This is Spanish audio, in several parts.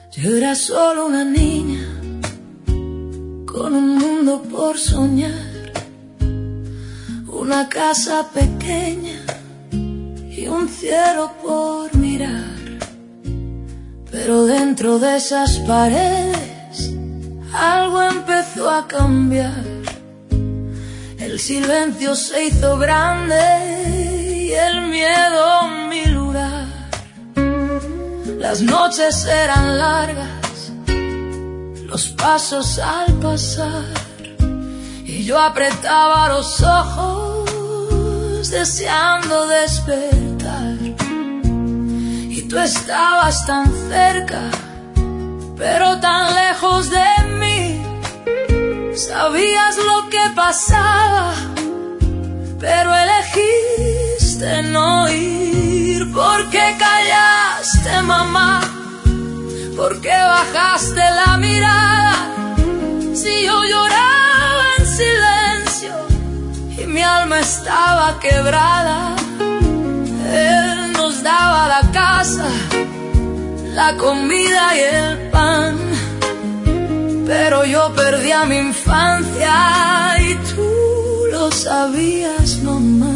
Yo era solo una niña con un mundo por soñar, una casa pequeña y un cielo por mirar. Pero dentro de esas paredes algo empezó a cambiar. El silencio se hizo grande y el miedo mi lugar. Las noches eran largas, los pasos al pasar, y yo apretaba los ojos deseando despertar. Y tú estabas tan cerca, pero tan lejos de mí. Sabías lo que pasaba, pero elegiste no ir. ¿Por qué callaste, mamá? ¿Por qué bajaste la mirada? Si yo lloraba en silencio y mi alma estaba quebrada. Él nos daba la casa, la comida y el pan, pero yo perdí mi infancia y tú lo sabías, mamá.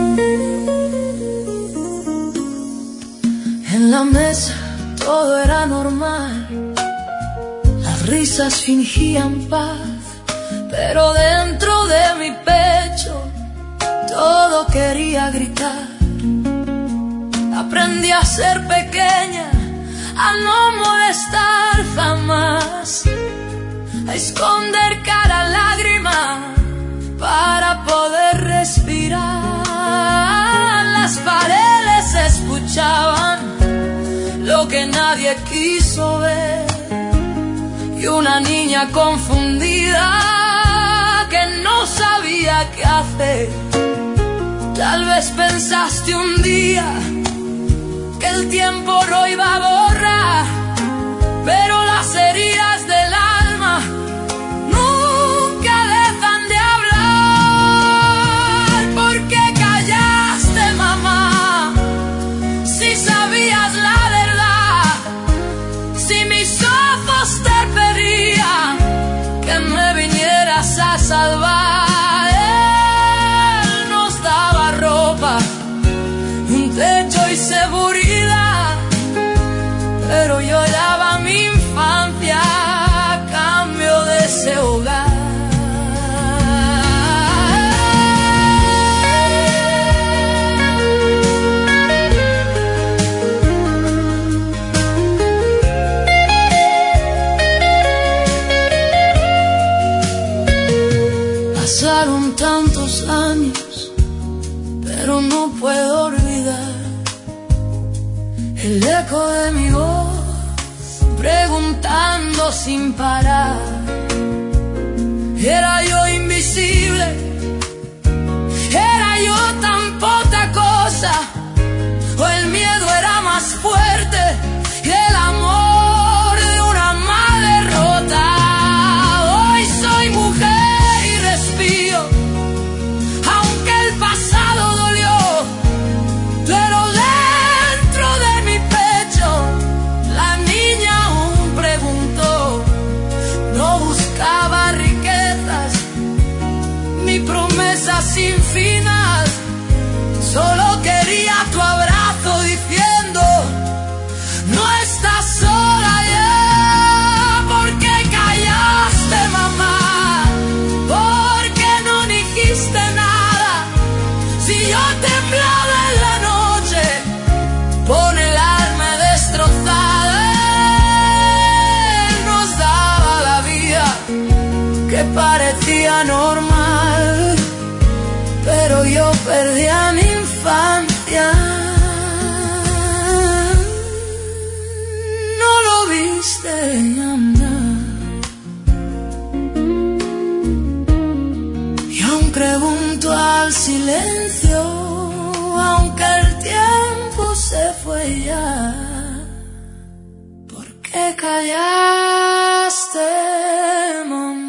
En la mesa todo era normal, las risas fingían paz, pero dentro de mi pecho todo quería gritar. Aprendí a ser pequeña, a no molestar jamás, a esconder cada lágrima para poder respirar. Las paredes escuchaban lo que nadie quiso ver, y una niña confundida que no sabía qué hacer. Tal vez pensaste un día que el tiempo no iba a borrar, pero las heridas del alma nunca dejan de hablar. ¿Por qué callaste, mamá? Si sabías la verdad, si mis ojos te pedían que me vinieras a salvar. Él nos daba ropa, un techo y seguridad, pero yo daba mi infancia a cambio de ese hogar. Pasaron tantos años, pero no puedo olvidar el eco de mi voz preguntando sin parar. Era yo invisible, era yo tan poca cosa, o el miedo era más fuerte y el amor de una madre rota. Hoy soy mujer y respiro, aunque el pasado dolió, pero dentro de mi pecho la niña aún preguntó. No buscaba riquezas ni promesas sin final, solo quería tu abrazo diciendo: no estás sola ya. ¿Por qué callaste, mamá? ¿Por qué no dijiste nada? Si yo temblaba en la noche con el alma destrozada. Él nos daba la vida que parecía normal, pero yo perdí a mi infancia. No lo viste, mamá. Y aún pregunto al silencio, aunque el tiempo se fue ya. ¿Por qué callaste, mamá?